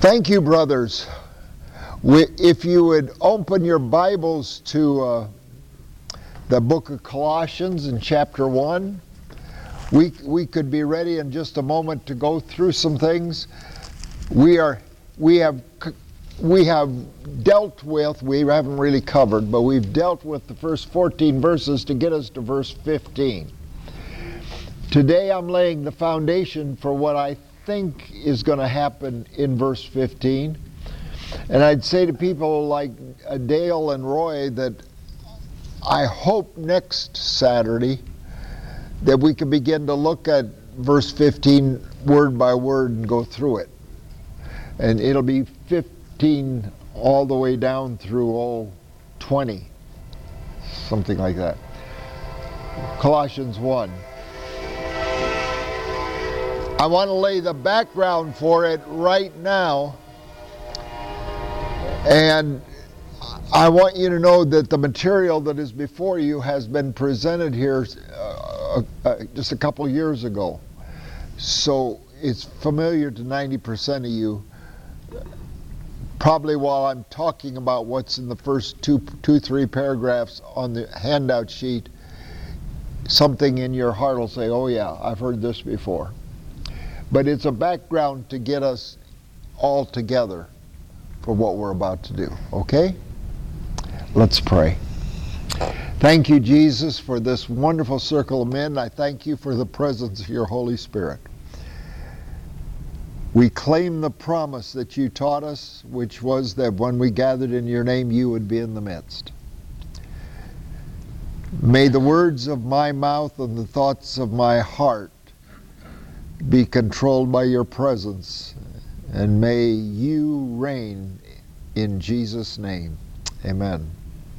Thank you, brothers. If you would open your Bibles to the book of Colossians in chapter 1, we could be ready in just a moment to go through some things. We haven't really covered, but we've dealt with the first 14 verses to get us to verse 15. Today I'm laying the foundation for what I think is going to happen in verse 15. And I'd say to people like Dale and Roy that I hope next Saturday that we can begin to look at verse 15 word by word and go through it. And it'll be 15 all the way down through 20, something like that. Colossians 1. I want to lay the background for it right now, and I want you to know that the material that is before you has been presented here just a couple years ago. So it's familiar to 90% of you. Probably while I'm talking about what's in the first two, three paragraphs on the handout sheet, something in your heart will say, oh yeah, I've heard this before. But it's a background to get us all together for what we're about to do. Okay? Let's pray. Thank you, Jesus, for this wonderful circle of men. I thank you for the presence of your Holy Spirit. We claim the promise that you taught us, which was that when we gathered in your name, you would be in the midst. May the words of my mouth and the thoughts of my heart be controlled by your presence, and may you reign in Jesus' name. Amen.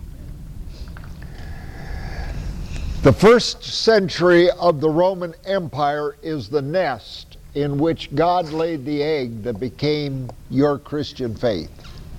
The first century of the Roman Empire is the nest in which God laid the egg that became your Christian faith.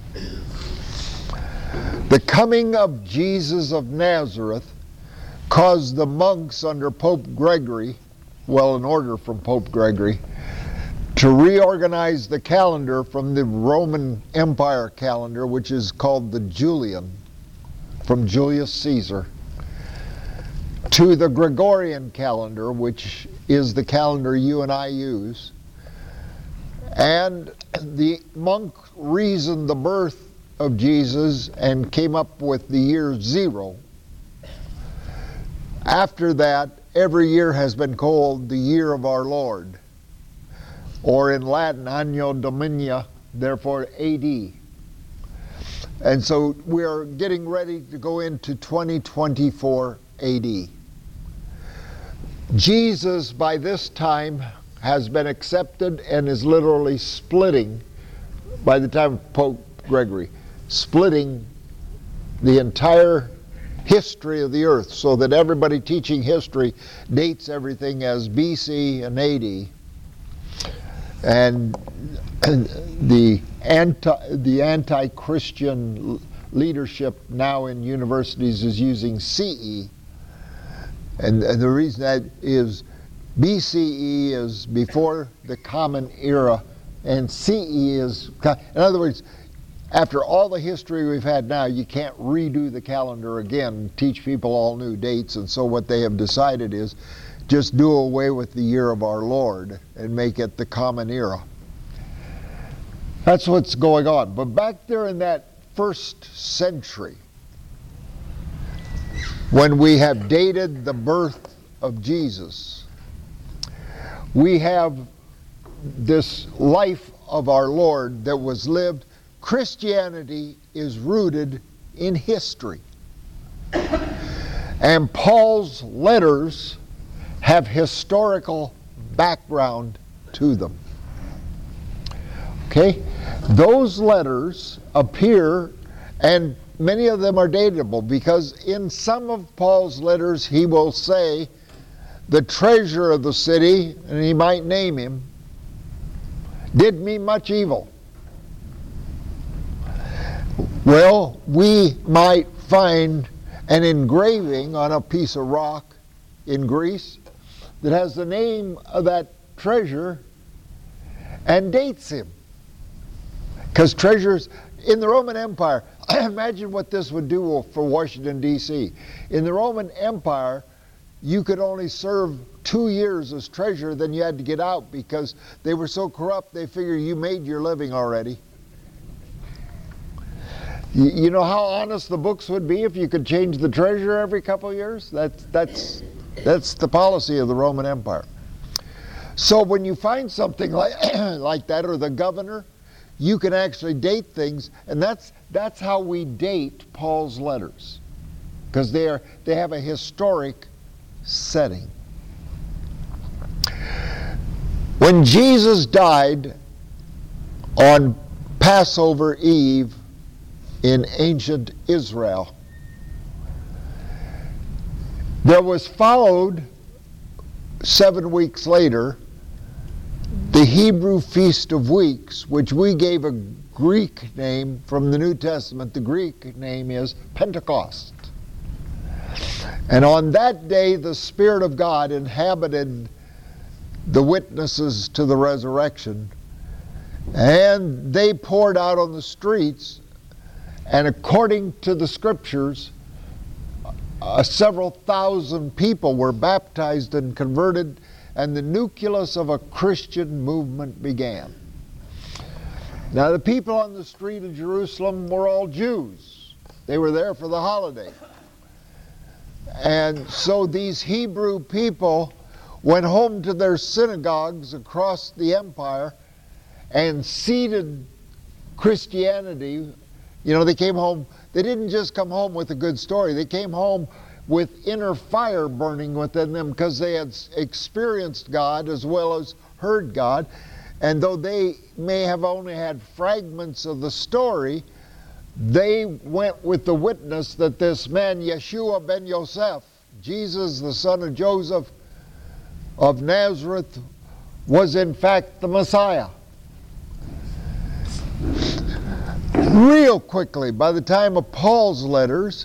The coming of Jesus of Nazareth caused the monks under Pope Gregory, an order from Pope Gregory, to reorganize the calendar from the Roman Empire calendar, which is called the Julian, from Julius Caesar, to the Gregorian calendar, which is the calendar you and I use. And the monk reasoned the birth of Jesus and came up with the year 0. After that, every year has been called the year of our Lord, or in Latin, Anno Domini, therefore AD. And so we are getting ready to go into 2024 AD. Jesus, by this time, has been accepted and is literally splitting, by the time of Pope Gregory, splitting the entire history of the earth, so that everybody teaching history dates everything as BC and AD. And the anti-Christian leadership now in universities is using CE. And the reason that is BCE is before the Common Era, and CE is, in other words, after all the history we've had now, you can't redo the calendar again and teach people all new dates. And so what they have decided is just do away with the year of our Lord and make it the Common Era. That's what's going on. But back there in that first century, when we have dated the birth of Jesus, we have this life of our Lord that was lived. Christianity is rooted in history. And Paul's letters have historical background to them. Okay? Those letters appear, and many of them are datable, because in some of Paul's letters he will say, the treasurer of the city, and he might name him, did me much evil. Well, we might find an engraving on a piece of rock in Greece that has the name of that treasure and dates him. Because treasures in the Roman Empire, imagine what this would do for Washington, D.C. In the Roman Empire, you could only serve 2 years as treasurer, then you had to get out because they were so corrupt they figured you made your living already. You know how honest the books would be if you could change the treasurer every couple of years? That's the policy of the Roman Empire. So when you find something like that, or the governor, you can actually date things, and that's how we date Paul's letters, because they have a historic setting. When Jesus died on Passover Eve in ancient Israel, there was followed 7 weeks later the Hebrew Feast of Weeks, which we gave a Greek name from the New Testament. The Greek name is Pentecost. And on that day, the Spirit of God inhabited the witnesses to the resurrection, and they poured out on the streets, and according to the Scriptures, several thousand people were baptized and converted, and the nucleus of a Christian movement began. Now, the people on the street of Jerusalem were all Jews. They were there for the holiday. And so these Hebrew people went home to their synagogues across the empire and seeded Christianity. You know, they came home, they didn't just come home with a good story. They came home with inner fire burning within them because they had experienced God as well as heard God. And though they may have only had fragments of the story, they went with the witness that this man, Yeshua ben Yosef, Jesus, the son of Joseph of Nazareth, was in fact the Messiah. Real quickly, by the time of Paul's letters,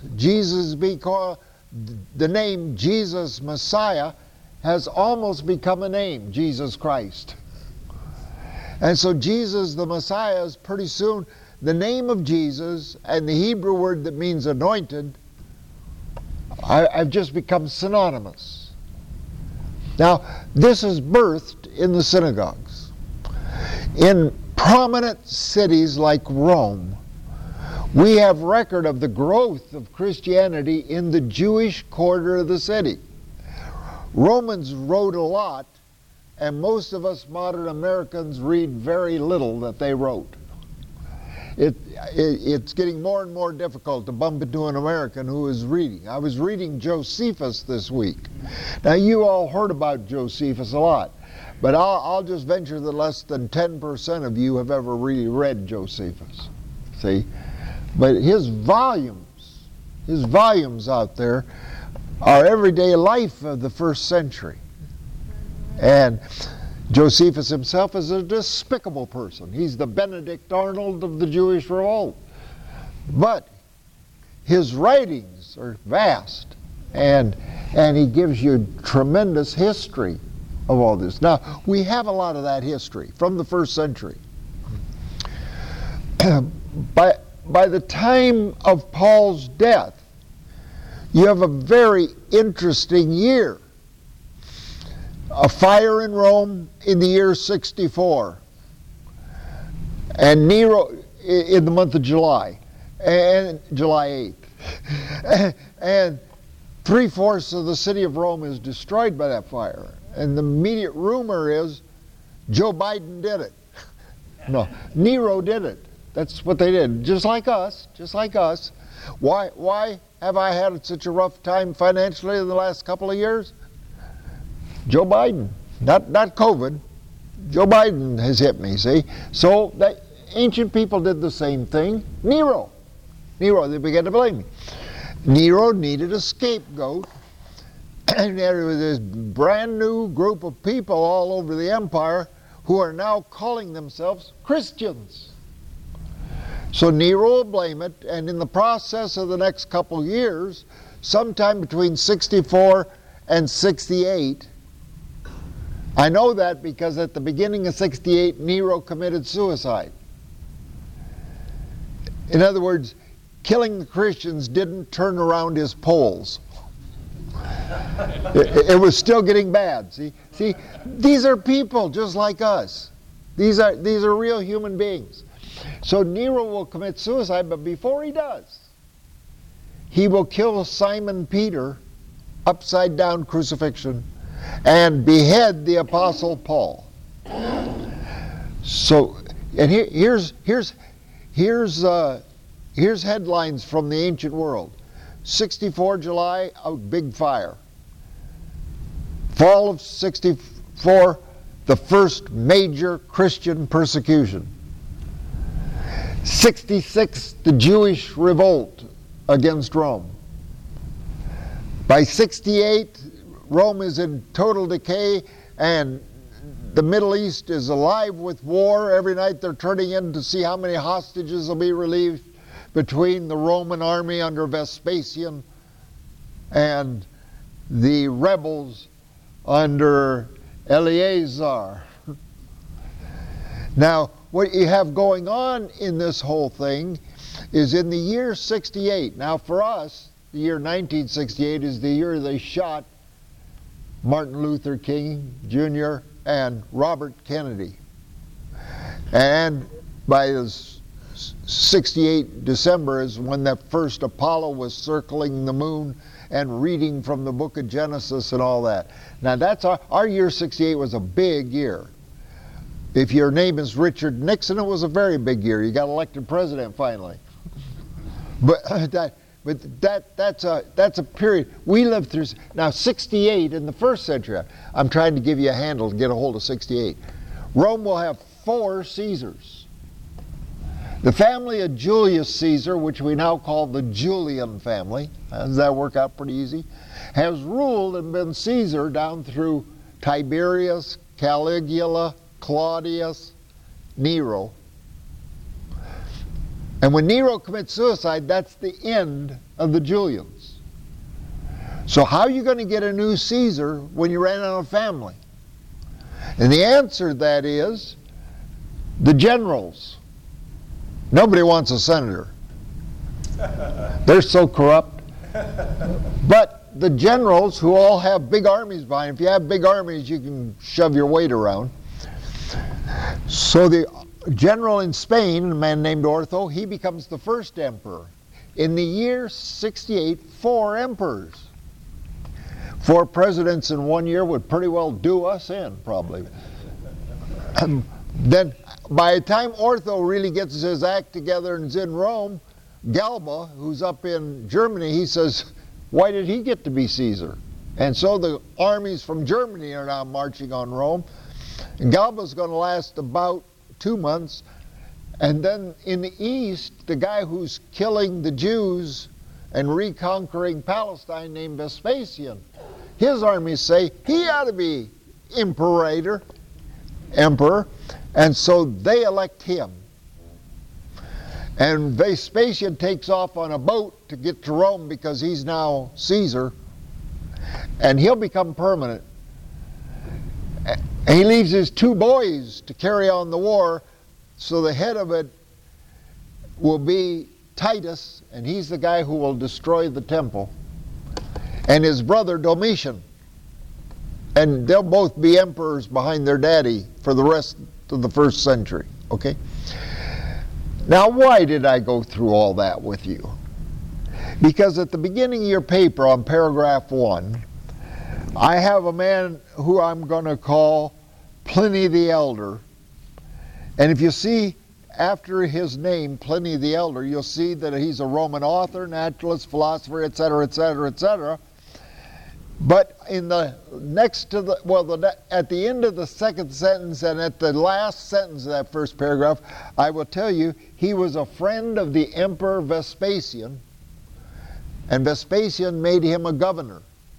the name Jesus Messiah has almost become a name, Jesus Christ. And so Jesus the Messiah is pretty soon the name of Jesus, and the Hebrew word that means anointed, I've just become synonymous. Now, this is birthed in the synagogues. In prominent cities like Rome, we have record of the growth of Christianity in the Jewish quarter of the city. Romans wrote a lot, and most of us modern Americans read very little that they wrote. It's getting more and more difficult to bump into an American who is reading. I was reading Josephus this week. Now, you all heard about Josephus a lot, but I'll just venture that less than 10% of you have ever really read Josephus. See? But his volumes out there are everyday life of the first century. And Josephus himself is a despicable person. He's the Benedict Arnold of the Jewish revolt. But his writings are vast, and he gives you tremendous history of all this. Now, we have a lot of that history from the first century. By the time of Paul's death, you have a very interesting year. A fire in Rome in the year 64, and Nero in the month of July, and July 8th, and 3/4 of the city of Rome is destroyed by that fire. And the immediate rumor is Joe Biden did it. No, Nero did it. That's what they did. Just like us. Why have I had such a rough time financially in the last couple of years? Joe Biden, not COVID. Joe Biden has hit me, see? So the ancient people did the same thing. Nero, they began to blame me. Nero needed a scapegoat, and there was this brand new group of people all over the empire who are now calling themselves Christians. So Nero will blame it, and in the process of the next couple of years, sometime between 64 and 68, I know that because at the beginning of 68, Nero committed suicide. In other words, killing the Christians didn't turn around his polls. It was still getting bad. See, these are people just like us. These are real human beings. So Nero will commit suicide, but before he does, he will kill Simon Peter, upside down crucifixion, and behead the Apostle Paul. So, and here's headlines from the ancient world. 64 July, a big fire. Fall of 64, the first major Christian persecution. 66, the Jewish revolt against Rome. By 68, Rome is in total decay, and the Middle East is alive with war. Every night they're turning in to see how many hostages will be relieved between the Roman army under Vespasian and the rebels under Eleazar. Now, what you have going on in this whole thing is in the year 68. Now, for us, the year 1968 is the year they shot Martin Luther King Jr. and Robert Kennedy. And by the 68 December is when that first Apollo was circling the moon and reading from the book of Genesis and all that. Now that's our year 68 was a big year. If your name is Richard Nixon, it was a very big year. You got elected president finally. But that's a period we lived through. Now 68 in the first century, I'm trying to give you a handle to get a hold of 68. Rome will have 4 Caesars. The family of Julius Caesar, which we now call the Julian family, does that work out pretty easy, has ruled and been Caesar down through Tiberius, Caligula, Claudius, Nero. And when Nero commits suicide, that's the end of the Julians. So how are you going to get a new Caesar when you ran out of family? And the answer to that is the generals. Nobody wants a senator. They're so corrupt. But the generals, who all have big armies behind them, if you have big armies, you can shove your weight around. So the general in Spain, a man named Ortho, he becomes the first emperor. In the year 68, 4 emperors. 4 presidents in 1 year would pretty well do us in, probably. Then, by the time Ortho really gets his act together and is in Rome, Galba, who's up in Germany, he says, why did he get to be Caesar? And so the armies from Germany are now marching on Rome. And Galba's going to last about 2 months. And then in the east, the guy who's killing the Jews and reconquering Palestine named Vespasian, his armies say he ought to be emperor. And so they elect him. And Vespasian takes off on a boat to get to Rome because he's now Caesar. And he'll become permanent. And he leaves his 2 boys to carry on the war. So the head of it will be Titus, and he's the guy who will destroy the temple. And his brother Domitian. And they'll both be emperors behind their daddy for the rest of the first century. Okay? Now, why did I go through all that with you? Because at the beginning of your paper on paragraph 1, I have a man who I'm going to call Pliny the Elder. And if you see after his name, Pliny the Elder, you'll see that he's a Roman author, naturalist, philosopher, etc., etc., etc. But in the next to the, at the end of the second sentence and at the last sentence of that first paragraph, I will tell you he was a friend of the Emperor Vespasian, and Vespasian made him a governor.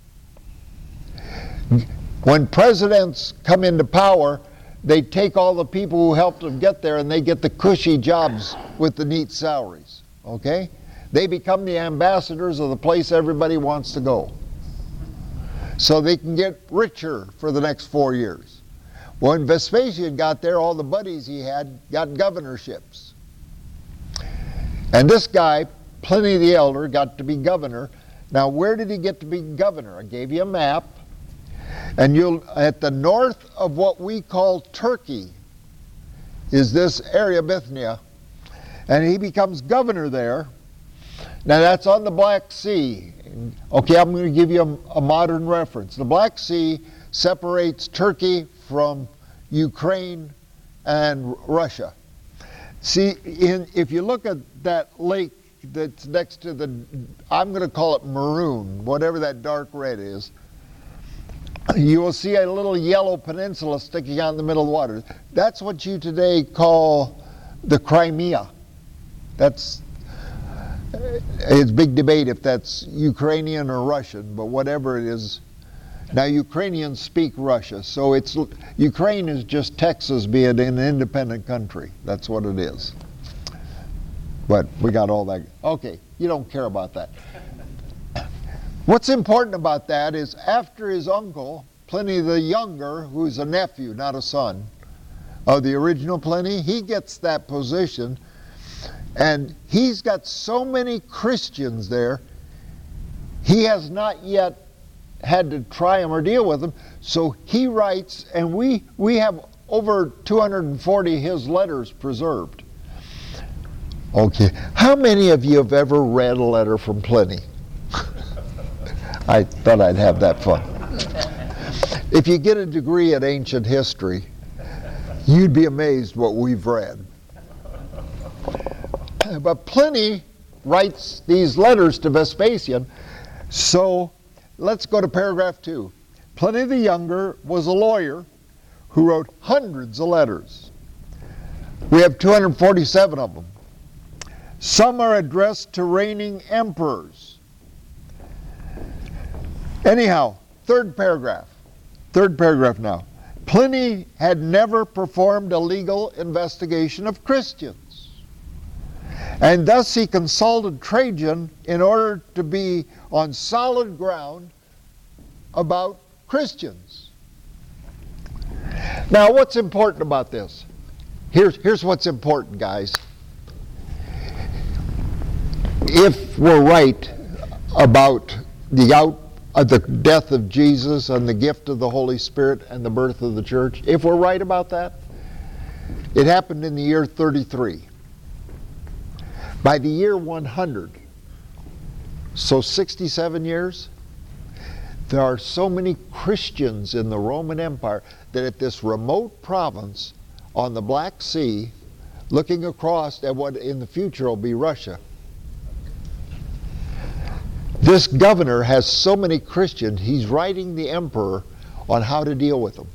When presidents come into power, they take all the people who helped them get there and they get the cushy jobs with the neat salaries. Okay? They become the ambassadors of the place everybody wants to go. So they can get richer for the next 4 years. When Vespasian got there, all the buddies he had got governorships. And this guy, Pliny the Elder, got to be governor. Now, where did he get to be governor? I gave you a map. And at the north of what we call Turkey is this area, Bithynia. And he becomes governor there. Now, that's on the Black Sea. Okay, I'm going to give you a modern reference. The Black Sea separates Turkey from Ukraine and Russia. See, if you look at that lake that's next to I'm going to call it maroon, whatever that dark red is, you will see a little yellow peninsula sticking out in the middle of the water. That's what you today call the Crimea. It's big debate if that's Ukrainian or Russian, but whatever it is. Now, Ukrainians speak Russia, so Ukraine is just Texas being an independent country. That's what it is. But we got all that. Okay, you don't care about that. What's important about that is after his uncle, Pliny the Younger, who's a nephew, not a son, of the original Pliny, he gets that position, and he's got so many Christians there, he has not yet had to try them or deal with them, so he writes, and we have over 240 his letters preserved. Okay, how many of you have ever read a letter from Pliny? I thought I'd have that fun. If you get a degree at ancient history, you'd be amazed what we've read. But Pliny writes these letters to Vespasian, so let's go to paragraph 2. Pliny the Younger was a lawyer who wrote hundreds of letters. We have 247 of them. Some are addressed to reigning emperors. Anyhow, third paragraph now. Pliny had never performed a legal investigation of Christians. And thus he consulted Trajan in order to be on solid ground about Christians. Now, what's important about this? Here's what's important, guys. If we're right about the death of Jesus and the gift of the Holy Spirit and the birth of the church, if we're right about that, it happened in the year 33. By the year 100, so 67 years, there are so many Christians in the Roman Empire that at this remote province on the Black Sea, looking across at what in the future will be Russia, this governor has so many Christians, he's writing the emperor on how to deal with them.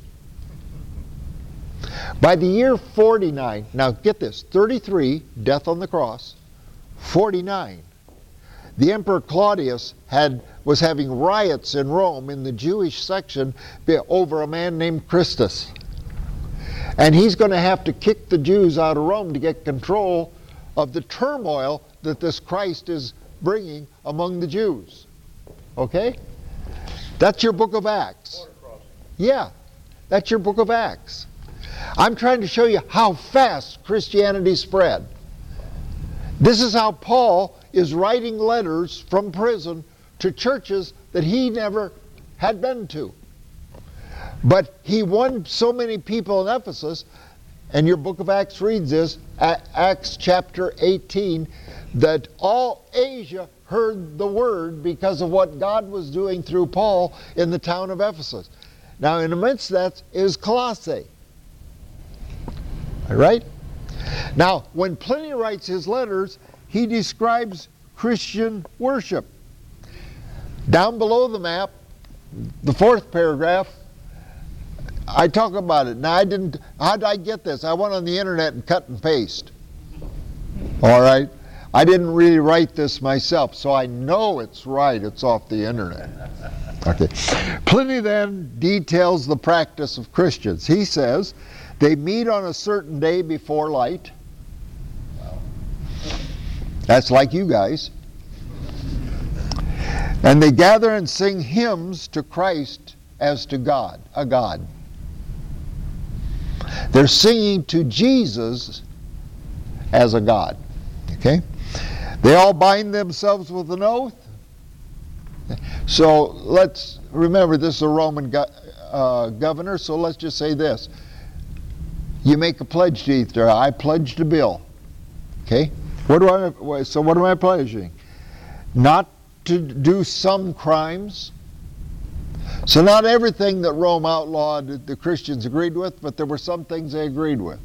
By the year 49, now get this, 33, death on the cross, 49, the Emperor Claudius was having riots in Rome in the Jewish section over a man named Christus. And he's going to have to kick the Jews out of Rome to get control of the turmoil that this Christ is bringing among the Jews. Okay? That's your book of Acts. Yeah, that's your book of Acts. I'm trying to show you how fast Christianity spread. This is how Paul is writing letters from prison to churches that he never had been to. But he won so many people in Ephesus, and your book of Acts reads this, Acts chapter 18, that all Asia heard the word because of what God was doing through Paul in the town of Ephesus. Now, in the midst of that is Colossae. All right? Now, when Pliny writes his letters, he describes Christian worship. Down below the map, the fourth paragraph, I talk about it. Now, how did I get this? I went on the internet and cut and paste. All right? I didn't really write this myself, so I know it's right. It's off the internet. Okay. Pliny then details the practice of Christians. He says, they meet on a certain day before light. That's like you guys. And they gather and sing hymns to Christ as to God, a God. They're singing to Jesus as a God. Okay? They all bind themselves with an oath. So let's remember, this is a Roman governor, so let's just say this. You make a pledge to each other. I pledge to Bill. Okay? So what am I pledging? Not to do some crimes. So not everything that Rome outlawed the Christians agreed with, but there were some things they agreed with.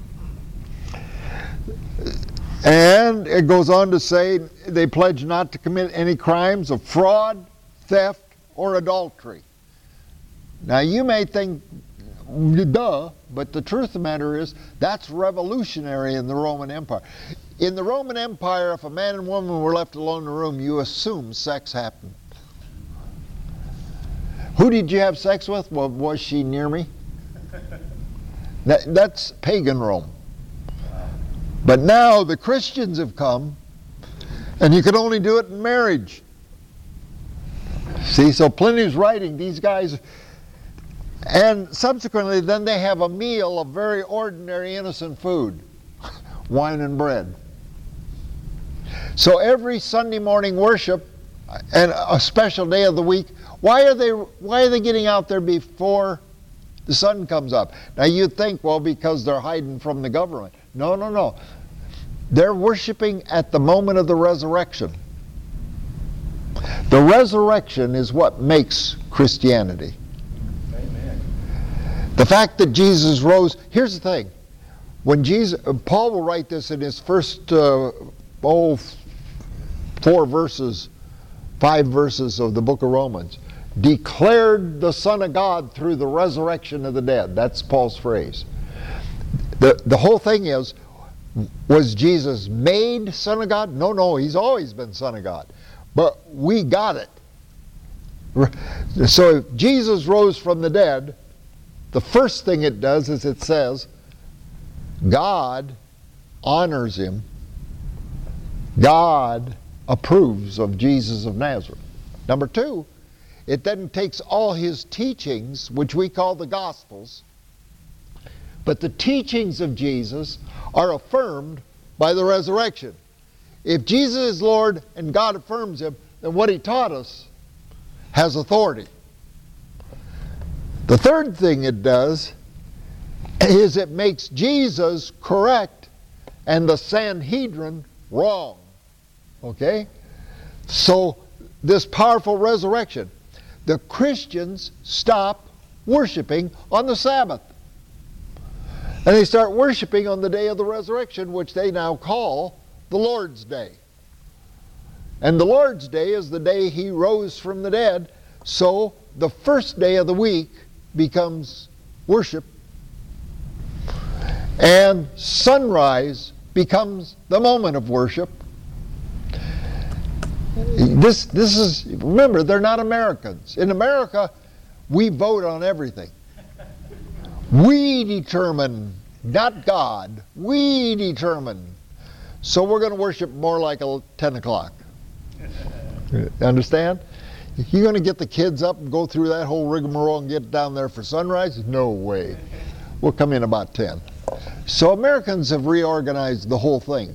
And it goes on to say they pledge not to commit any crimes of fraud, theft, or adultery. Now you may think, duh, but the truth of the matter is that's revolutionary in the Roman Empire. In the Roman Empire, if a man and woman were left alone in a room, you assume sex happened. Who did you have sex with? Well, was she near me? That's pagan Rome. But now the Christians have come, and you can only do it in marriage. See, so Pliny's writing, these guys, and subsequently then they have a meal of very ordinary innocent food, wine and bread. So every Sunday morning worship and a special day of the week, why are they getting out there before the sun comes up? Now you'd think, well, because they're hiding from the government. No, no, no. They're worshiping at the moment of the resurrection. The resurrection is what makes Christianity. Amen. The fact that Jesus rose, here's the thing. When Paul will write this in his first 5 verses of the book of Romans. Declared the Son of God through the resurrection of the dead. That's Paul's phrase. The whole thing is, was Jesus made Son of God? No, no, he's always been Son of God. But we got it. So if Jesus rose from the dead, the first thing it does is it says, God honors him. God approves of Jesus of Nazareth. Number two, it then takes all his teachings, which we call the Gospels, but the teachings of Jesus are affirmed by the resurrection. If Jesus is Lord and God affirms him, then what he taught us has authority. The third thing it does is it makes Jesus correct and the Sanhedrin wrong. Okay? So this powerful resurrection, the Christians stop worshiping on the Sabbath. And they start worshiping on the day of the resurrection, which they now call the Lord's Day. And the Lord's Day is the day he rose from the dead, so the first day of the week becomes worship. And sunrise becomes the moment of worship. This is, remember, they're not Americans. In America, we vote on everything. We determine, not God. We determine. So we're going to worship more like 10 o'clock. Understand? You're going to get the kids up and go through that whole rigmarole and get down there for sunrise? No way. We'll come in about 10. So Americans have reorganized the whole thing.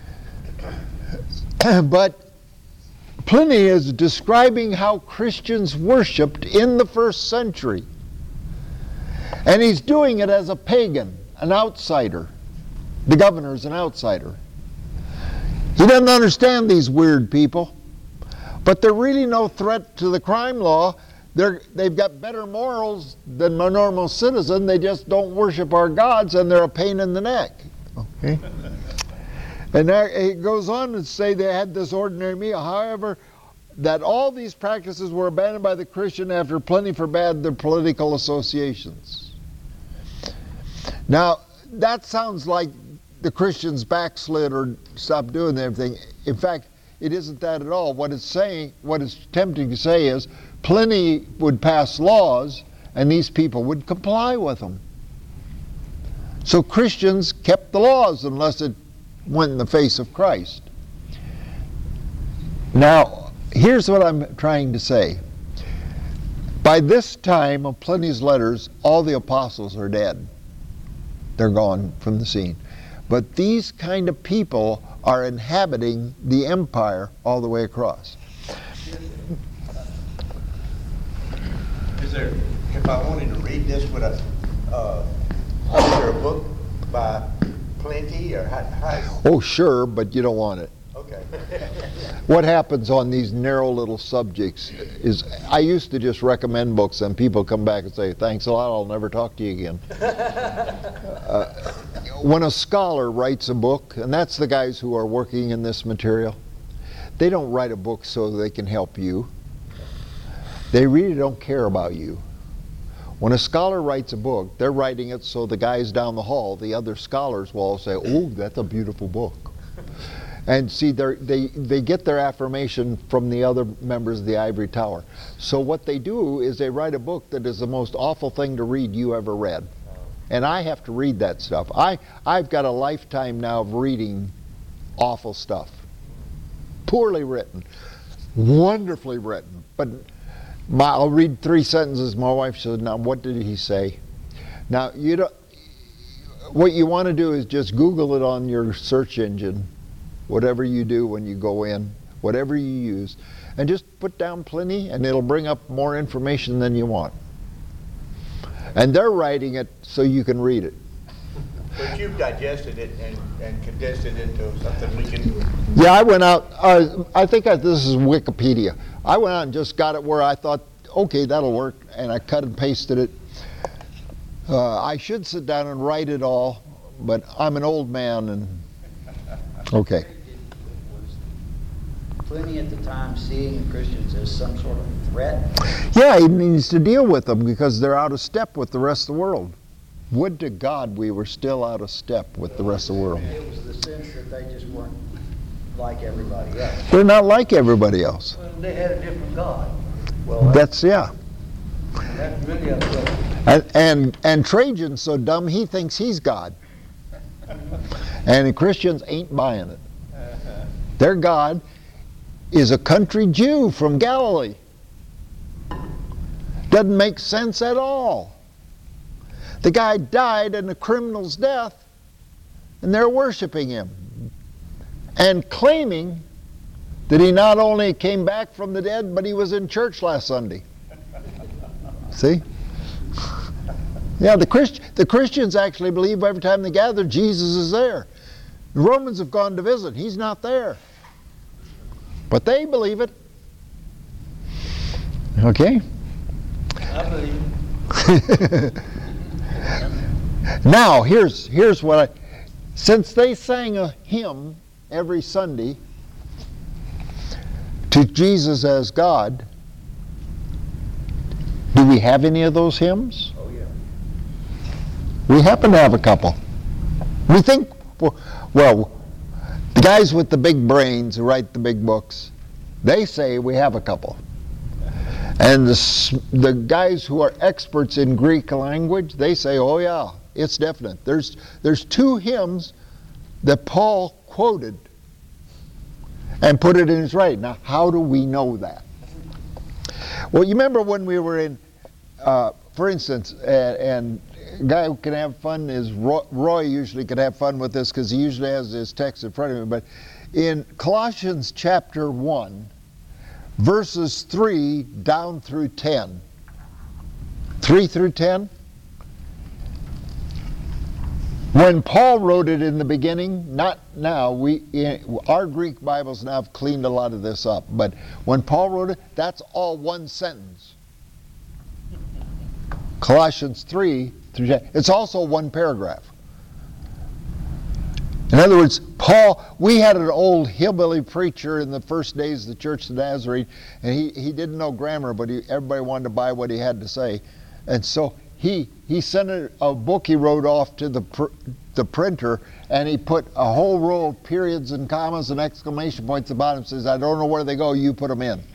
But Pliny is describing how Christians worshipped in the first century. And he's doing it as a pagan, an outsider. The governor's an outsider. He doesn't understand these weird people. But they're really no threat to the crime law. They've got better morals than a normal citizen. They just don't worship our gods, and they're a pain in the neck. Okay? And it goes on to say they had this ordinary meal. However, that all these practices were abandoned by the Christian after Pliny forbade their political associations. Now, that sounds like the Christians backslid or stopped doing everything. In fact, it isn't that at all. What it's attempting to say is Pliny would pass laws and these people would comply with them. So Christians kept the laws unless it went in the face of Christ. Now, here's what I'm trying to say. By this time of Pliny's letters, all the apostles are dead. They're gone from the scene. But these kind of people are inhabiting the empire all the way across. Is there, if I wanted to read this, would is there a book by Plenty or how? Oh, sure, but you don't want it. Okay. What happens on these narrow little subjects is I used to just recommend books and people come back and say, thanks a lot, I'll never talk to you again. When a scholar writes a book, and that's the guys who are working in this material, they don't write a book so they can help you. They really don't care about you. When a scholar writes a book, they're writing it so the guys down the hall, the other scholars, will all say, oh, that's a beautiful book. And see, they get their affirmation from the other members of the ivory tower. So what they do is they write a book that is the most awful thing to read you ever read. And I have to read that stuff. I've got a lifetime now of reading awful stuff. Poorly written, wonderfully written. But I'll read 3 sentences. My wife says, now what did he say? Now, what you want to do is just Google it on your search engine, whatever you do when you go in, whatever you use, and just put down Pliny and it'll bring up more information than you want. And they're writing it so you can read it. But you've digested it and condensed it into something we can... Yeah, I went out, I think this is Wikipedia. I went out and just got it where I thought, okay, that'll work, and I cut and pasted it. I should sit down and write it all, but I'm an old man and, okay. Pliny at the time seeing Christians as some sort of threat? Yeah, he needs to deal with them because they're out of step with the rest of the world. Would to God we were still out of step with the rest of the world. It was the sense that they just weren't like everybody else. They're not like everybody else. Well, they had a different God. Well, That's, yeah. that's really upsetting. And Trajan's so dumb he thinks he's God. And Christians ain't buying it. Their God is a country Jew from Galilee. Doesn't make sense at all. The guy died in a criminal's death, and they're worshiping him and claiming that he not only came back from the dead, but he was in church last Sunday. See? Yeah, the Christians actually believe every time they gather, Jesus is there. The Romans have gone to visit. He's not there. But they believe it. Okay? I believe. Now, here's what since they sang a hymn every Sunday to Jesus as God, do we have any of those hymns? Oh, yeah. We happen to have a couple. We think, well, the guys with the big brains who write the big books, they say we have a couple. And the guys who are experts in Greek language, they say, oh yeah, it's definite. There's 2 hymns that Paul quoted and put it in his writing. Now, how do we know that? Well, you remember when we were in, for instance, and a guy who can have fun is Roy usually can have fun with this because he usually has his text in front of him. But in Colossians chapter 1, verses 3 down through 10. 3 through 10. When Paul wrote it in the beginning, not now, our Greek Bibles now have cleaned a lot of this up, but when Paul wrote it, that's all one sentence. Colossians 3 through 10. It's also one paragraph. In other words, we had an old hillbilly preacher in the first days of the Church of Nazarene, and he didn't know grammar, but everybody wanted to buy what he had to say. And so he sent a book he wrote off to the printer, and he put a whole row of periods and commas and exclamation points at the bottom. Says, I don't know where they go, you put them in.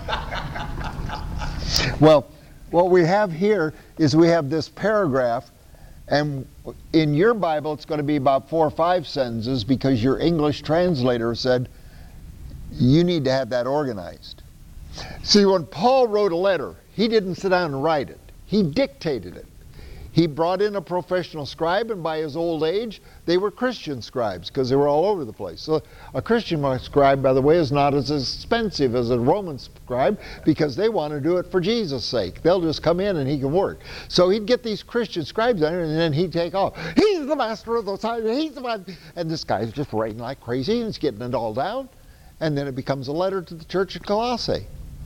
Well, what we have here is we have this paragraph, and in your Bible it's going to be about 4 or 5 sentences because your English translator said you need to have that organized. See, when Paul wrote a letter, he didn't sit down and write it. He dictated it. He brought in a professional scribe, and by his old age, they were Christian scribes because they were all over the place. So a Christian scribe, by the way, is not as expensive as a Roman scribe because they want to do it for Jesus' sake. They'll just come in and he can work. So he'd get these Christian scribes in, and then he'd take off. He's the master of the time. He's the one. And this guy's just writing like crazy, and he's getting it all down. And then it becomes a letter to the church at Colossae.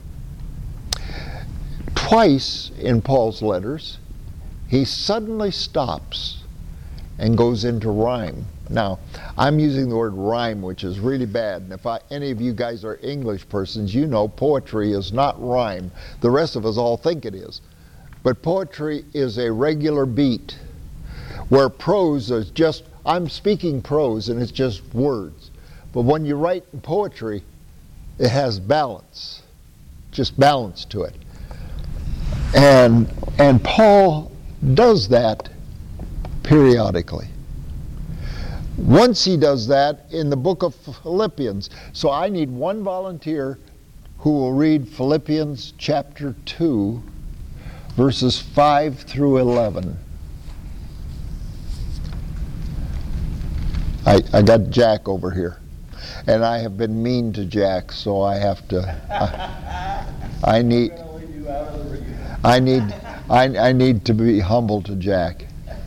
Twice in Paul's letters, he suddenly stops and goes into rhyme. Now, I'm using the word rhyme, which is really bad. And if any of you guys are English persons, you know poetry is not rhyme. The rest of us all think it is. But poetry is a regular beat, where prose is just, I'm speaking prose and it's just words. But when you write in poetry, it has balance, just balance to it. And Paul does that periodically. Once he does that in the book of Philippians. So I need one volunteer who will read Philippians chapter 2, verses 5 through 11. I got Jack over here. And I have been mean to Jack, so I have to, I need to be humble to Jack.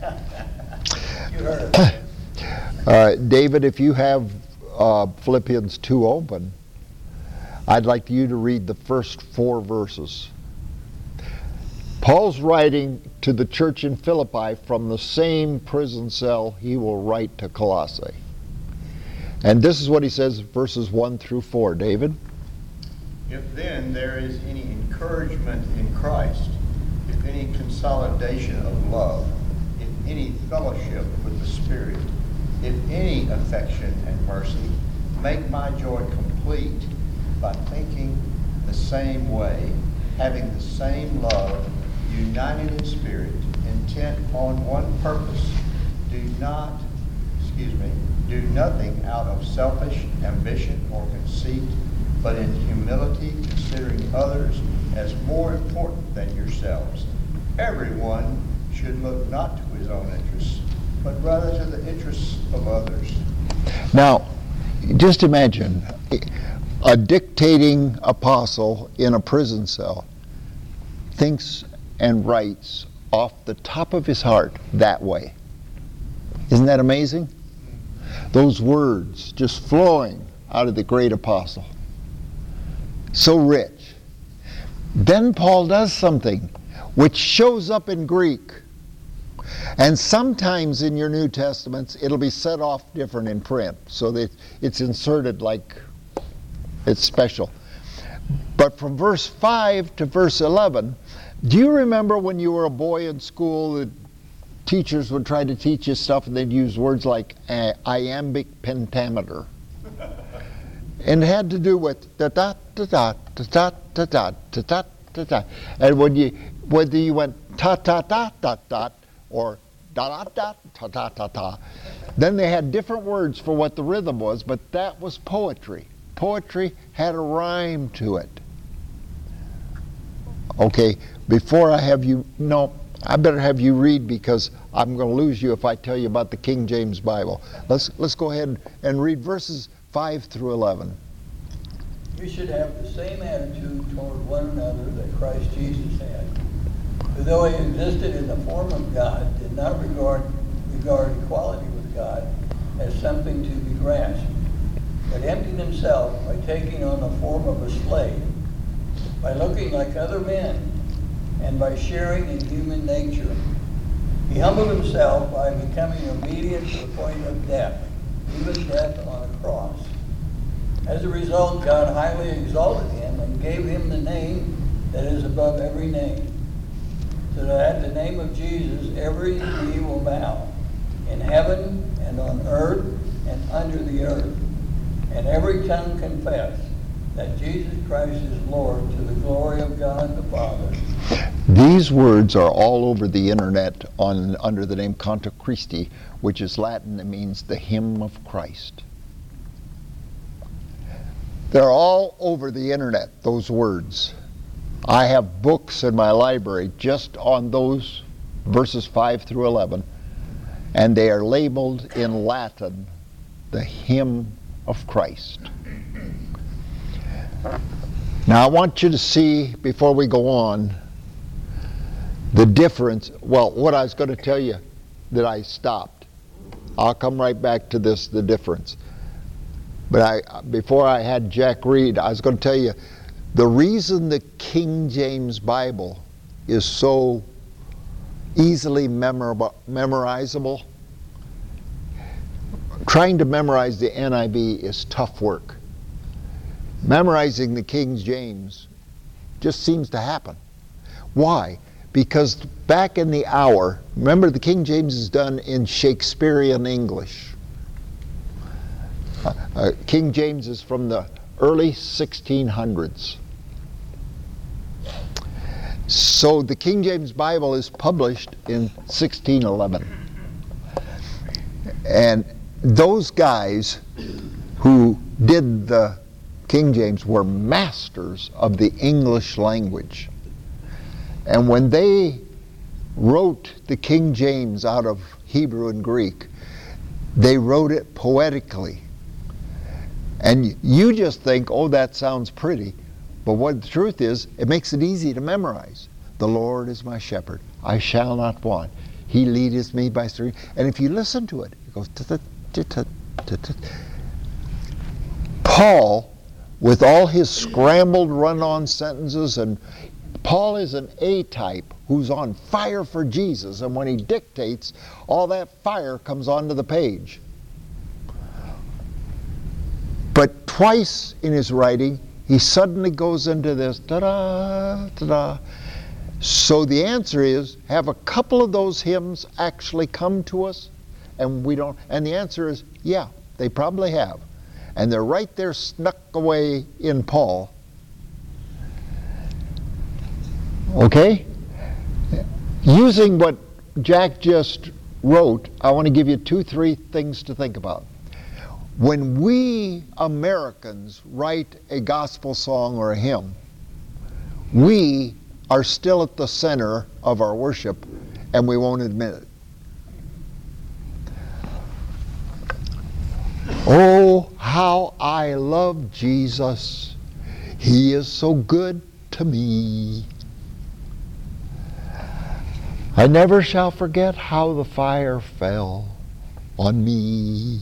David, if you have Philippians 2 open, I'd like you to read the first 4 verses. Paul's writing to the church in Philippi from the same prison cell he will write to Colossae. And this is what he says, verses 1 through 4. David? If then there is any encouragement in Christ, if any consolidation of love, if any fellowship with the Spirit, if any affection and mercy, make my joy complete by thinking the same way, having the same love, united in spirit, intent on one purpose. Do nothing out of selfish ambition or conceit, but in humility considering others as more important than yourselves. Everyone should look not to his own interests, but rather to the interests of others. Now, just imagine a dictating apostle in a prison cell thinks and writes off the top of his heart that way. Isn't that amazing? Those words just flowing out of the great apostle. So rich. Then Paul does something which shows up in Greek. And sometimes in your New Testaments, it'll be set off different in print, so that it's inserted like it's special. But from verse 5 to verse 11, do you remember when you were a boy in school that teachers would try to teach you stuff and they'd use words like iambic pentameter? And it had to do with da da da da da da da da da da da. And whether you went ta ta ta ta ta or da da da ta ta ta ta, then they had different words for what the rhythm was, but that was poetry. Poetry had a rhyme to it. Okay, before I have you, no, I better have you read because I'm going to lose you if I tell you about the King James Bible. Let's go ahead and read verses 5 through 11. You should have the same attitude toward one another that Christ Jesus had, who though he existed in the form of God, did not regard equality with God as something to be grasped, but emptied himself by taking on the form of a slave, by looking like other men, and by sharing in human nature. He humbled himself by becoming obedient to the point of death, even death on a cross. As a result, God highly exalted him and gave him the name that is above every name, so that at the name of Jesus every knee will bow, in heaven and on earth and under the earth, and every tongue confess that Jesus Christ is Lord, to the glory of God the Father. These words are all over the internet under the name Canto Christi, which is Latin that means the hymn of Christ. They're all over the internet, those words. I have books in my library just on those verses 5 through 11, and they are labeled in Latin, the Hymn of Christ. Now I want you to see, before we go on, the difference. Well, what I was going to tell you that I stopped. I'll come right back to this, the difference. But before I had Jack read, I was going to tell you, the reason the King James Bible is so easily memorizable, trying to memorize the NIV is tough work. Memorizing the King James just seems to happen. Why? Because back in the hour, remember the King James is done in Shakespearean English. King James is from the early 1600s. So the King James Bible is published in 1611. And those guys who did the King James were masters of the English language. And when they wrote the King James out of Hebrew and Greek, they wrote it poetically. And you just think, oh, that sounds pretty. But what the truth is, it makes it easy to memorize. The Lord is my shepherd, I shall not want. He leadeth me by stream. And if you listen to it, it goes Paul, with all his scrambled run-on sentences, and Paul is an A-type who's on fire for Jesus, and when he dictates, all that fire comes onto the page. But twice in his writing, he suddenly goes into this ta-da, ta-da. So the answer is, have a couple of those hymns actually come to us, and we don't? And the answer is, yeah, they probably have. And they're right there snuck away in Paul. Okay? Using what Jack just wrote, I want to give you 2-3 things to think about. When we Americans write a gospel song or a hymn, we are still at the center of our worship, and we won't admit it. Oh, how I love Jesus. He is so good to me. I never shall forget how the fire fell on me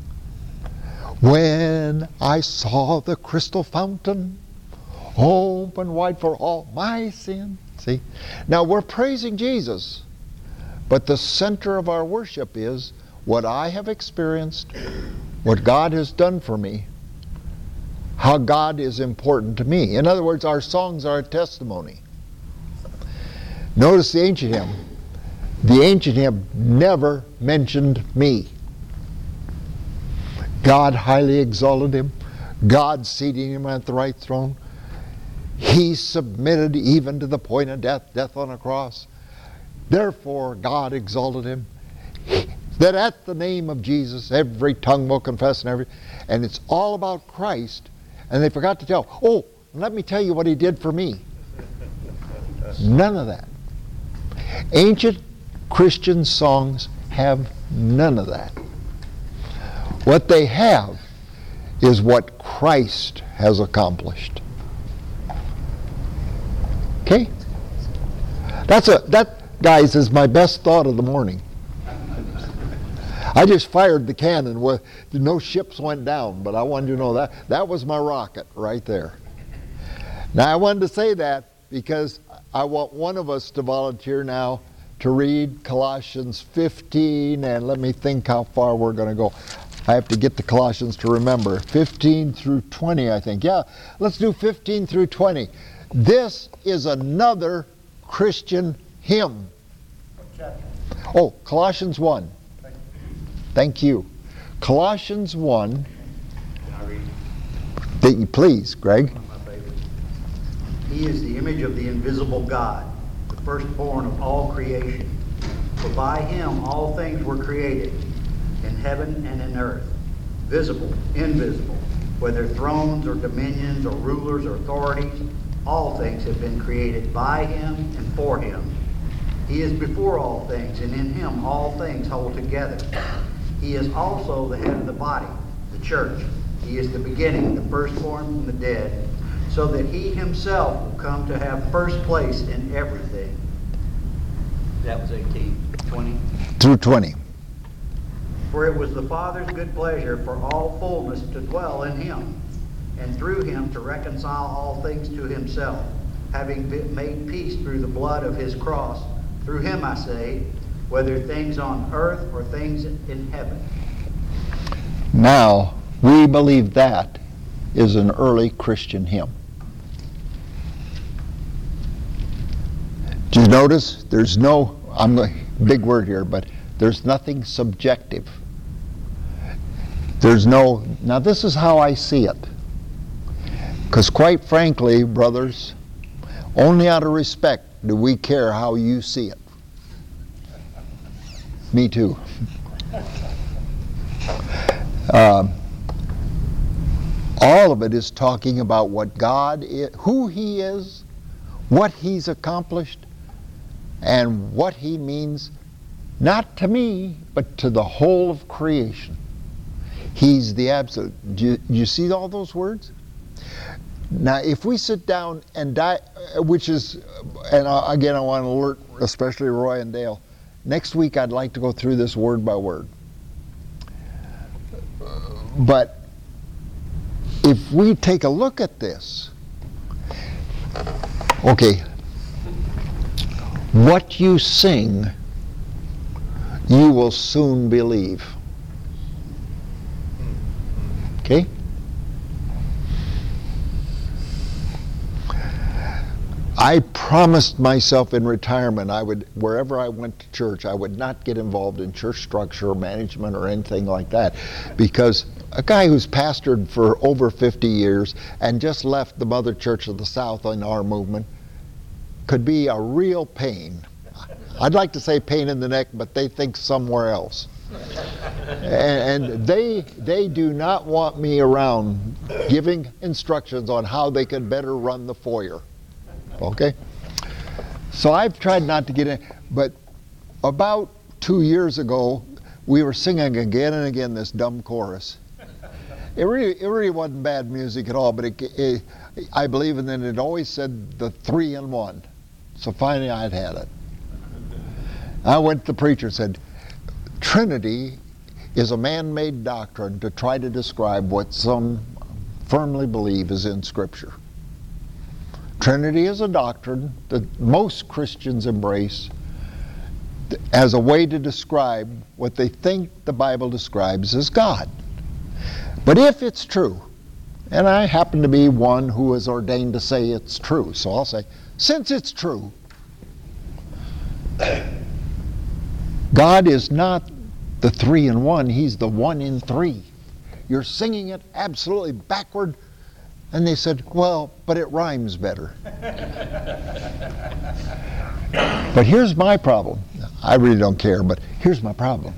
when I saw the crystal fountain open wide for all my sin. See? Now we're praising Jesus, but the center of our worship is what I have experienced, what God has done for me, how God is important to me. In other words, our songs are a testimony. Notice the ancient hymn. The ancient hymn never mentioned me. God highly exalted him. God seating him at the right throne. He submitted even to the point of death, death on a cross. Therefore God exalted him. That at the name of Jesus every tongue will confess, and it's all about Christ. And they forgot to tell, oh, let me tell you what he did for me. None of that. Ancient Christian songs have none of that. What they have is what Christ has accomplished. Okay? That, guys, is my best thought of the morning. I just fired the cannon with no ships went down, but I wanted you to know that was my rocket right there. Now I wanted to say that because I want one of us to volunteer now to read Colossians 15, and let me think how far we're going to go. I have to get the Colossians to remember. 15 through 20, I think. Yeah, let's do 15 through 20. This is another Christian hymn. What chapter? Oh, Colossians 1. Thank you. Colossians 1. Can I read? Please, Greg. My favorite. He is the image of the invisible God, the firstborn of all creation. For by him all things were created, in heaven and in earth, visible, invisible, whether thrones or dominions or rulers or authorities, all things have been created by him and for him. He is before all things, and in him all things hold together. He is also the head of the body, the church. He is the beginning, the firstborn from the dead, so that he himself will come to have first place in everything. That was 18. 20. Through 20. For it was the Father's good pleasure for all fullness to dwell in him, and through him to reconcile all things to himself, having made peace through the blood of his cross. Through him, I say, whether things on earth or things in heaven. Now, we believe that is an early Christian hymn. Do you notice there's no, I'm a big word here, but there's nothing subjective. There's no, now this is how I see it. Because quite frankly, brothers, only out of respect do we care how you see it. Me too. All of it is talking about what God is, who He is, what He's accomplished, and what He means, not to me, but to the whole of creation. He's the absolute. Do you see all those words? Now, if we sit down and which is, and again, I want to alert, especially Roy and Dale, next week I'd like to go through this word by word. But if we take a look at this, okay, what you sing, you will soon believe. Okay? I promised myself in retirement I would, wherever I went to church, I would not get involved in church structure or management or anything like that, because a guy who's pastored for over 50 years and just left the Mother Church of the South in our movement could be a real pain. I'd like to say pain in the neck, but they think somewhere else. And they do not want me around giving instructions on how they can better run the foyer. Okay? So I've tried not to get in, but about 2 years ago, we were singing again and again this dumb chorus. It really wasn't bad music at all, but I believe, and then it always said the 3 in 1. So finally I'd had it. I went to the preacher and said, Trinity is a man-made doctrine to try to describe what some firmly believe is in Scripture. Trinity is a doctrine that most Christians embrace as a way to describe what they think the Bible describes as God. But if it's true, and I happen to be one who is ordained to say it's true, so I'll say, since it's true, God is not the 3 in 1, He's the 1 in 3. You're singing it absolutely backward. And they said, well, but it rhymes better. But here's my problem. I really don't care, but here's my problem.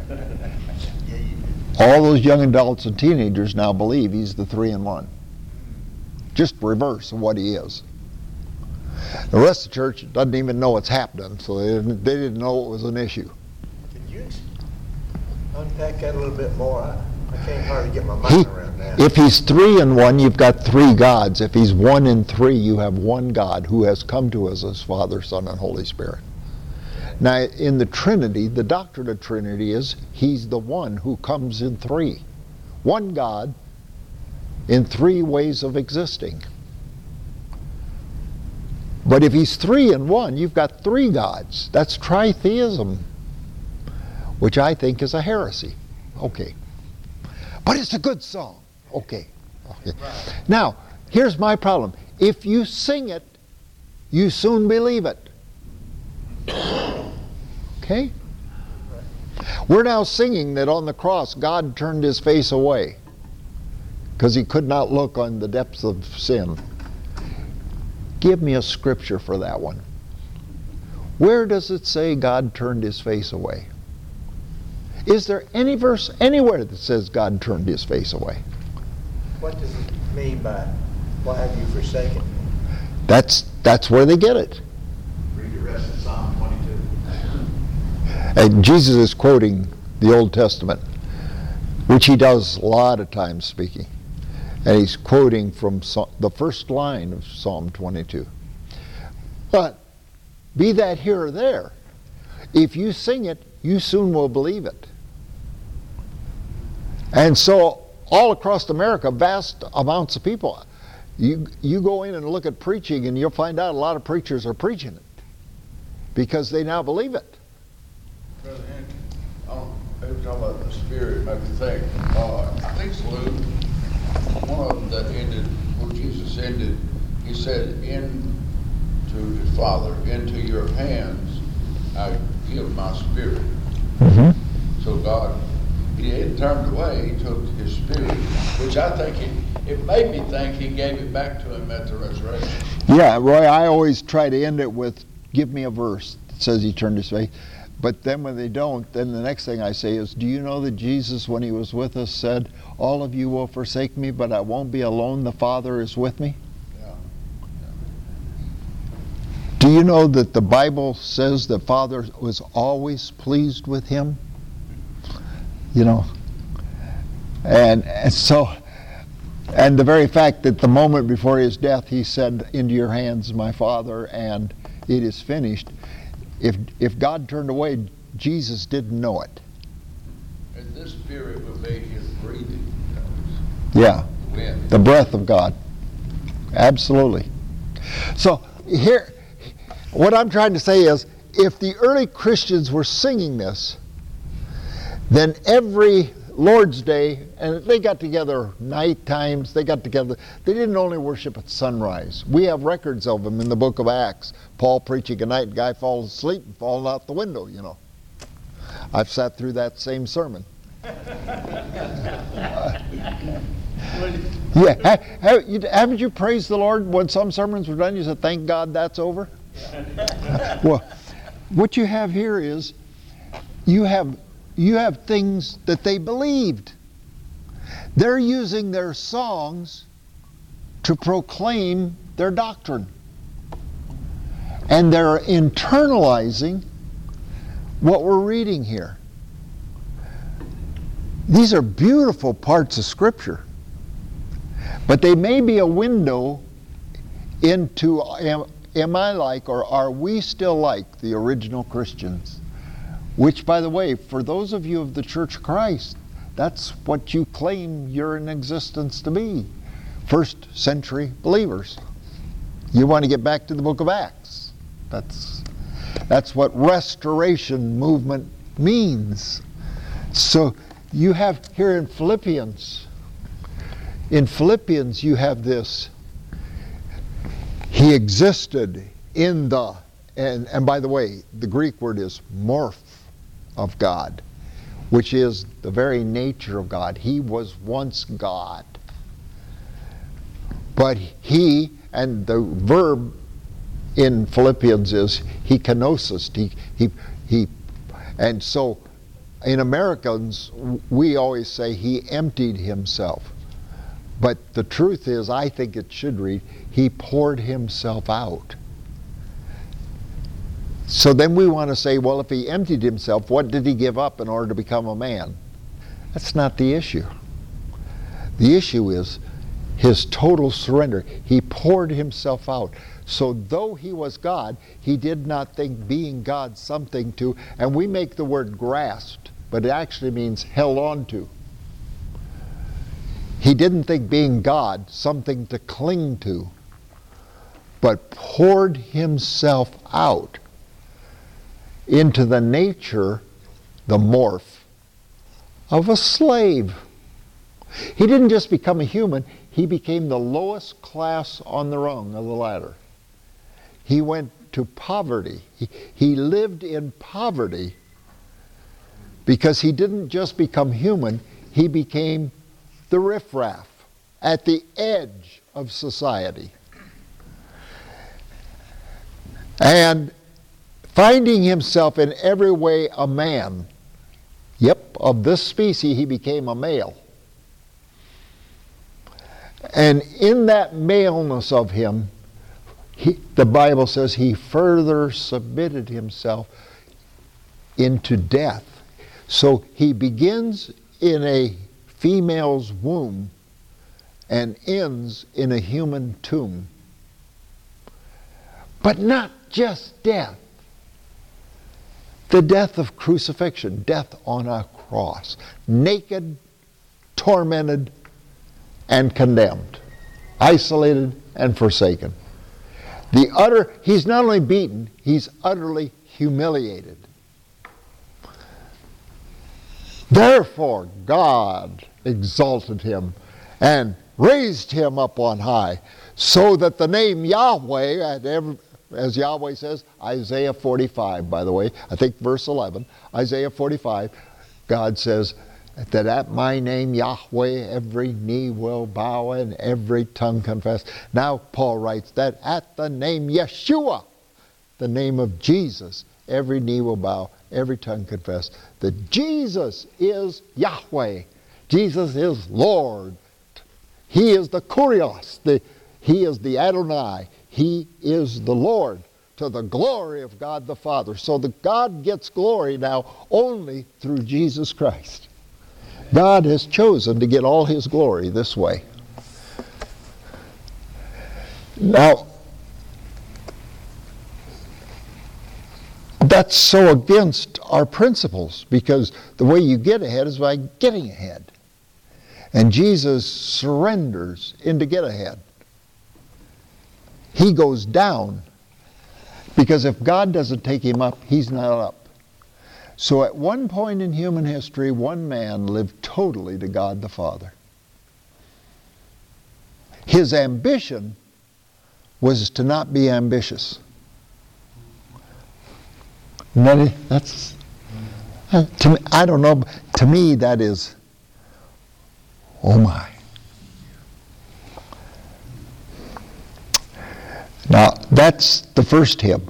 All those young adults and teenagers now believe He's the 3 in 1. Just reverse of what He is. The rest of the church doesn't even know what's happening, so they didn't know it was an issue. Could you unpack that a little bit more? I can't hardly get my mind around that. If He's 3 in 1, you've got 3 gods. If He's 1 in 3, you have one God who has come to us as Father, Son, and Holy Spirit. Now, in the Trinity, the doctrine of Trinity is He's the one who comes in 3. One God in 3 ways of existing. But if He's 3 in 1, you've got 3 gods. That's tritheism, which I think is a heresy. Okay. But it's a good song. Okay. Now, here's my problem. If you sing it, you soon believe it. Okay? We're now singing that on the cross God turned His face away because He could not look on the depths of sin. Give me a scripture for that one. Where does it say God turned His face away? Is there any verse anywhere that says God turned His face away? What does it mean by, why have you forsaken me? That's where they get it. Read the rest of Psalm 22. And Jesus is quoting the Old Testament, which he does a lot of times speaking. And he's quoting from the first line of Psalm 22. But be that here or there, if you sing it, you soon will believe it. And so all across America, vast amounts of people, you go in and look at preaching and you'll find out a lot of preachers are preaching it because they now believe it. Brother Andrew, they were talking about the Spirit, made me think. I think it's Luke, one of them that ended, where Jesus ended, he said, into his Father, into your hands I give my Spirit. Mm-hmm. So God, he hadn't turned away, he took his Spirit, which I think it made me think he gave it back to him at the resurrection. Yeah, Roy, I always try to end it with, give me a verse that says he turned his face. But then when they don't, then the next thing I say is, do you know that Jesus, when he was with us, said, all of you will forsake me, but I won't be alone. The Father is with me. Yeah. Do you know that the Bible says the Father was always pleased with him? You know. And so, and the very fact that the moment before his death, he said, into your hands, my Father, and it is finished. If God turned away, Jesus didn't know it. And this Spirit would be his breathing. Yeah, The wind. the breath of God. Absolutely. So here, what I'm trying to say is, if the early Christians were singing this, then every Lord's Day, and they got together night times, they got together. They didn't only worship at sunrise. We have records of them in the book of Acts. Paul preaching at night, guy falls asleep and falls out the window, you know. I've sat through that same sermon. Yeah, haven't you praised the Lord when some sermons were done? You said, thank God that's over? Well, what you have here is, you have things that they believed. They're using their songs to proclaim their doctrine. And they're internalizing what we're reading here. These are beautiful parts of Scripture. But they may be a window into, am I like, or are we still like the original Christians? Which, by the way, for those of you of the Church of Christ, that's what you claim you're in existence to be. First century believers. You want to get back to the book of Acts. That's what restoration movement means. So you have here in Philippians you have this. He existed in the, and by the way, the Greek word is morph of God, which is the very nature of God. He was once God. But he, and the verb in Philippians is he kenosis. He, and so in Americans, we always say he emptied himself. But the truth is, I think it should read, he poured himself out. So then we want to say, well, if he emptied himself, what did he give up in order to become a man? That's not the issue. The issue is his total surrender. He poured himself out. So though he was God, he did not think being God something to, and we make the word grasped, but it actually means held on to. He didn't think being God something to cling to, but poured himself out into the nature, the morph, of a slave. He didn't just become a human, he became the lowest class on the rung of the ladder. He went to poverty. He lived in poverty because he didn't just become human, he became the riffraff at the edge of society. And finding himself in every way a man, yep, of this species he became a male. And in that maleness of him, the Bible says he further submitted himself into death. So he begins in a female's womb and ends in a human tomb. But not just death. The death of crucifixion, death on a cross. Naked, tormented, and condemned. Isolated and forsaken. He's not only beaten, he's utterly humiliated. Therefore God exalted him and raised him up on high, so that the name Yahweh, as Yahweh says, Isaiah 45, by the way, I think verse 11, Isaiah 45, God says that at my name Yahweh every knee will bow and every tongue confess. Now Paul writes that at the name Yeshua, the name of Jesus, every knee will bow, every tongue confess that Jesus is Yahweh. Jesus is Lord. He is the Kurios. He is the Adonai. He is the Lord, to the glory of God the Father. So that God gets glory now only through Jesus Christ. God has chosen to get all his glory this way. Now, that's so against our principles, because the way you get ahead is by getting ahead. And Jesus surrenders into get ahead. He goes down, because if God doesn't take him up, he's not up. So at one point in human history, one man lived totally to God the Father. His ambition was to not be ambitious. That's, to me, I don't know, to me that is, oh my. Now, that's the first hymn.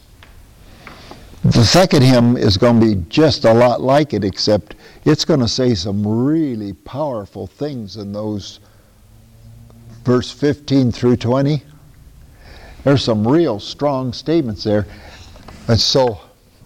The second hymn is going to be just a lot like it, except it's going to say some really powerful things in those verse 15 through 20. There's some real strong statements there. And so,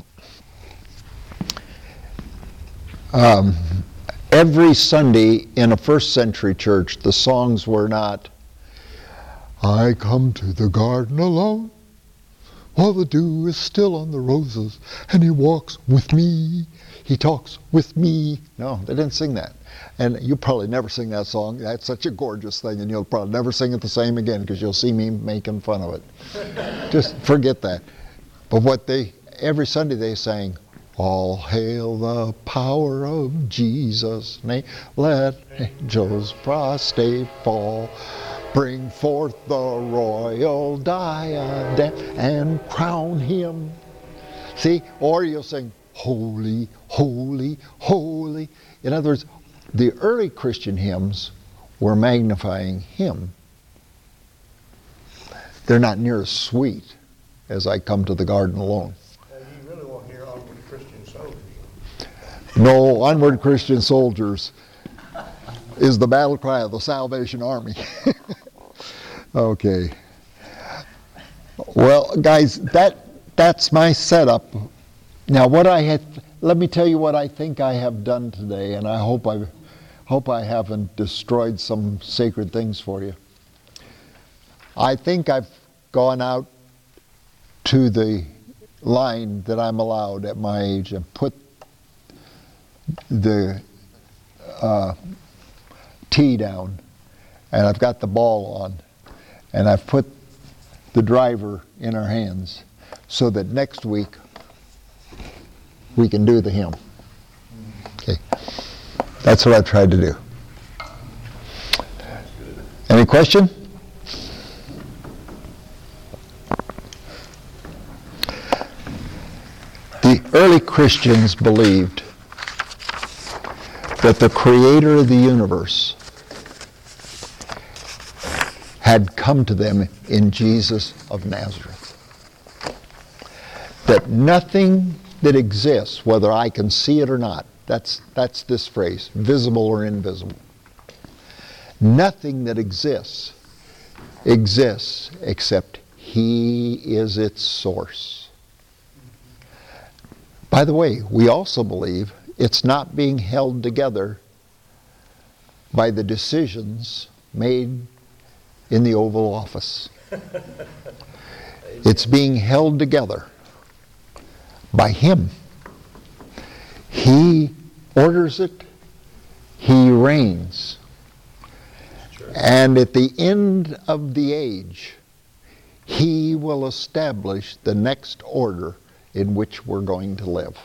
every Sunday in a first century church, the songs were not, I come to the garden alone, while the dew is still on the roses, and he walks with me, he talks with me. No, they didn't sing that. And you probably never sing that song. That's such a gorgeous thing, and you'll probably never sing it the same again, because you'll see me making fun of it. Just forget that. But every Sunday they sang, all hail the power of Jesus' name, let angels prostrate fall. Bring forth the royal diadem and crown him. See? Or you'll sing, holy, holy, holy. In other words, the early Christian hymns were magnifying him. They're not near as sweet as I come to the garden alone. You really won't hear Onward Christian Soldiers. No, Onward Christian Soldiers is the battle cry of the Salvation Army. Okay. Well, guys, that's my setup. Now, let me tell you what I think I have done today, and I hope I haven't destroyed some sacred things for you. I think I've gone out to the line that I'm allowed at my age and put the tee down, and I've got the ball on, and I've put the driver in our hands so that next week we can do the hymn. Okay. That's what I've tried to do. Any question? The early Christians believed that the creator of the universe had come to them in Jesus of Nazareth. That nothing that exists, whether I can see it or not, that's this phrase, visible or invisible. Nothing that exists except He is its source. By the way, we also believe it's not being held together by the decisions made in the Oval Office. It's being held together by Him. He orders it. He reigns. And at the end of the age, He will establish the next order in which we're going to live.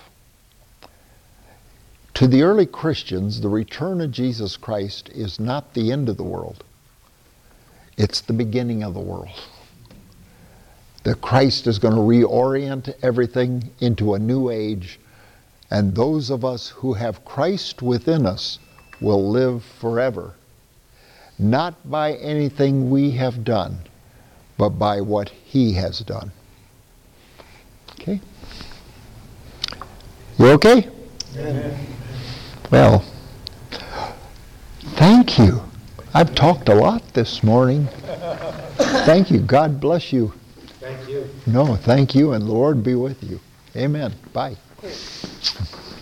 To the early Christians, the return of Jesus Christ is not the end of the world. It's the beginning of the world. That Christ is going to reorient everything into a new age, and those of us who have Christ within us will live forever. Not by anything we have done, but by what He has done. Okay? You okay? Amen. Well, thank you. I've talked a lot this morning. Thank you. God bless you. Thank you. No, thank you, and the Lord be with you. Amen. Bye.